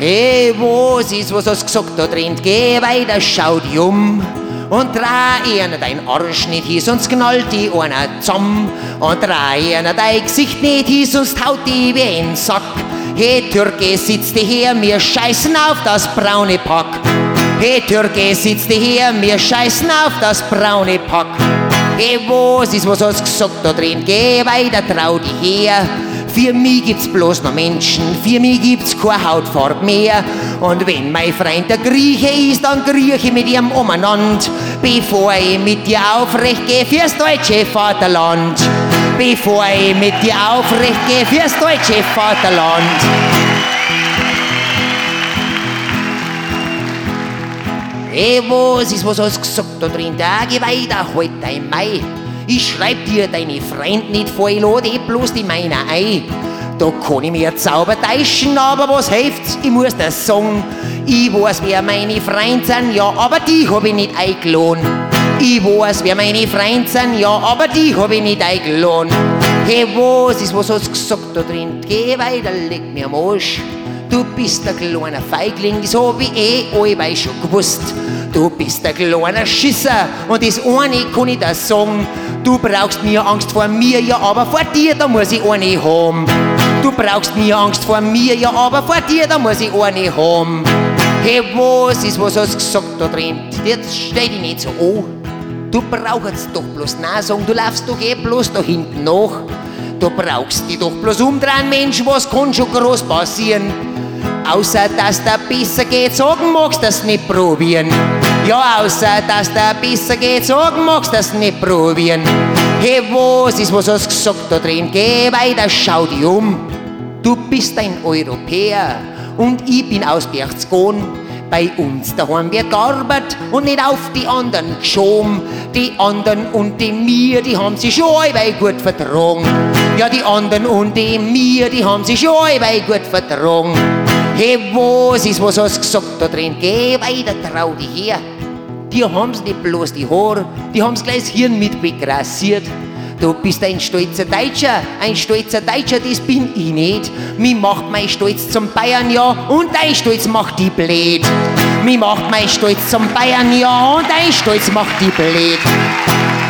Hey, was ist, was hast gesagt da drin? Geh weiter, schau dich um. Und dreh einer dein Arsch nicht hin, sonst knallt die einer zusammen. Und dreh einer dein Gesicht nicht hin, sonst haut die wie ein Sack. Hey, Türke, sitzt die her, wir scheißen auf das braune Pack. Hey, Türke, sitzt die her, wir scheißen auf das braune Pack. Hey, was ist, was hast gesagt da drin? Geh weiter, trau dich her. Für mich gibt's bloß noch Menschen, für mich gibt's keine Hautfarbe mehr. Und wenn mein Freund der Grieche ist, dann krieche ich mit ihm umeinander, bevor ich mit dir aufrecht gehe fürs deutsche Vaterland. Bevor ich mit dir aufrecht gehe fürs deutsche Vaterland. Hey, was ist, was hast du gesagt da drin? Da geh weiter, halt dein Mai. Ich schreib dir deine Freund nicht vor, ich lade bloß die meiner ein. Da kann ich mir Zauber täuschen, aber was hilft's? Ich muss das sagen. Ich weiß, wer meine Freunde sind, ja, aber die hab ich nicht eingeladen. Ich weiß, wer meine Freunde sind, ja, aber die hab ich nicht eingeladen. Hey, was ist, was hast du gesagt da drin? Geh weiter, leg mir am Arsch. Du bist ein kleiner Feigling, das hab ich allweil schon gewusst. Du bist ein kleiner Schisser und das eine kann ich dir sagen. Du brauchst mir Angst vor mir, ja, aber vor dir, da muss ich eine haben. Du brauchst mir Angst vor mir, ja, aber vor dir, da muss ich eine haben. Hey, was ist, was hast du gesagt da drin? Jetzt stell dich nicht so an. Du brauchst doch bloß nein sagen, du laufst doch bloß da hinten nach. Du brauchst dich doch bloß umdrehen, Mensch, was kann schon groß passieren? Außer dass der besser geht, sagen magst das nicht probieren. Ja, außer dass der besser geht, sagen magst das nicht probieren. Hey, was ist, was hast du gesagt da drin? Geh weiter, schau dich um. Du bist ein Europäer und ich bin aus Berchtesgaden. Bei uns daheim wird gearbeitet und nicht auf die anderen geschoben. Die anderen und die mir, die haben sich schon allweil gut vertragen. Ja, die anderen und die mir, die haben sich schon allweil gut vertragen. Hey, was ist, was hast du gesagt da drin? Geh weiter, trau dich her. Die haben's nicht bloß die Haare, die haben's gleich das Hirn mit begrassiert. Du bist ein stolzer Deutscher, das bin ich nicht. Mich macht mein Stolz zum Bayern, ja, und dein Stolz macht die blöd. Mich macht mein Stolz zum Bayern, ja, und dein Stolz macht die blöd.